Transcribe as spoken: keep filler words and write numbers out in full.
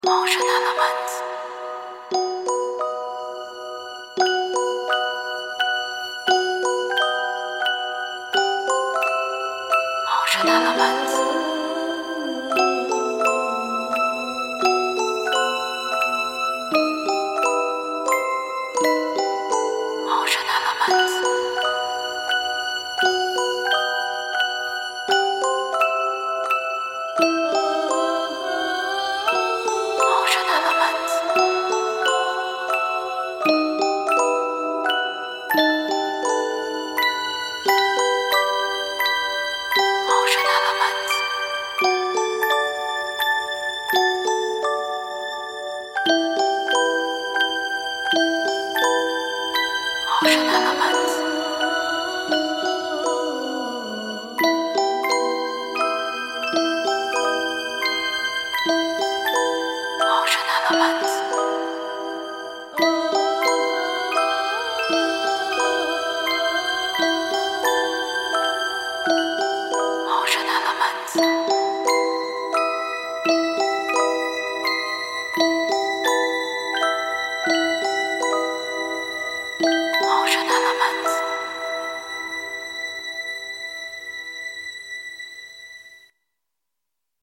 Może na lament. Może na lament. Może na lament. Może na lament. Może na lament. Może na lament. Może na lament. Może na lament. Może na lament.